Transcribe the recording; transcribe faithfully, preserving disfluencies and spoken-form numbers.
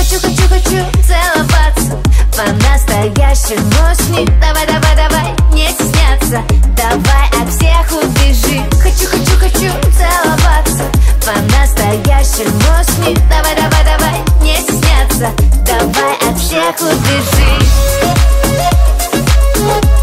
Хочу, хочу, хочу целоваться по-настоящему с ним. Давай, давай, давай, не стесняться, давай от всех убежи. Хочу, хочу, хочу целоваться по-настоящему с ним. Давай, давай, давай, не стесняться, давай от всех убежи.